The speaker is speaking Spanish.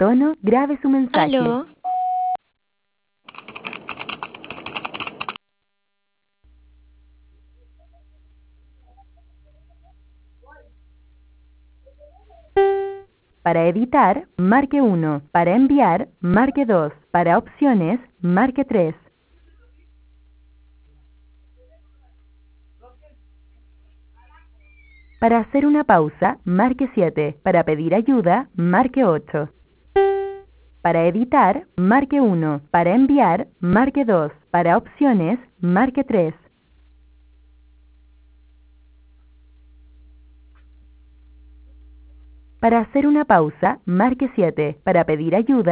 tono, grabe su mensaje. Aló. Para editar, marque 1. Para enviar, marque 2. Para opciones, marque 3. Para hacer una pausa, marque 7. Para pedir ayuda, marque 8. Para editar, marque 1. Para enviar, marque 2. Para opciones, marque 3. Para hacer una pausa, marque 7. Para pedir ayuda,